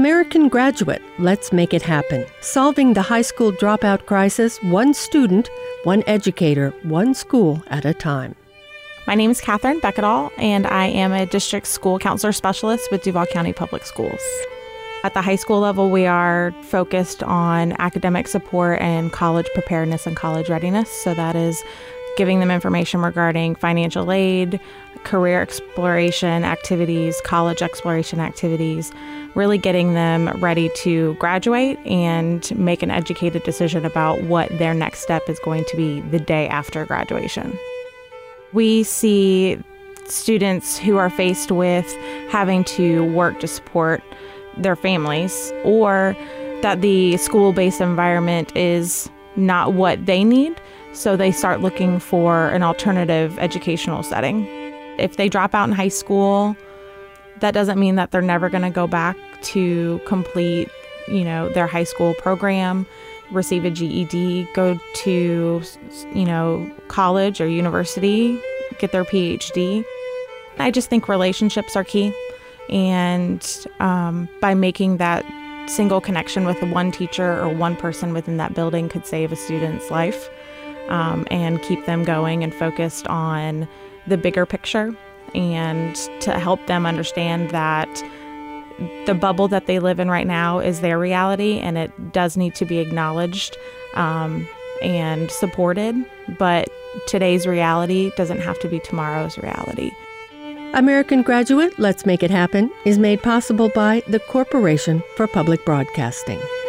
American Graduate, let's make it happen. Solving the high school dropout crisis, one student, one educator, one school at a time. My name is Catherine Becketall, and I am a district school counselor specialist with Duval County Public Schools. At the high school level, we are focused on academic support and college preparedness and college readiness. So that is giving them information regarding financial aid, career exploration activities, college exploration activities, really getting them ready to graduate and make an educated decision about what their next step is going to be the day after graduation. We see students who are faced with having to work to support their families, or that the school-based environment is not what they need, so they start looking for an alternative educational setting. If they drop out in high school, that doesn't mean that they're never going to go back to complete, their high school program, receive a GED, go to, college or university, get their PhD. I just think relationships are key. And by making that single connection with one teacher or one person within that building could save a student's life and keep them going and focused on the bigger picture, and to help them understand that the bubble that they live in right now is their reality, and it does need to be acknowledged and supported. But today's reality doesn't have to be tomorrow's reality. American Graduate, Let's Make It Happen is made possible by the Corporation for Public Broadcasting.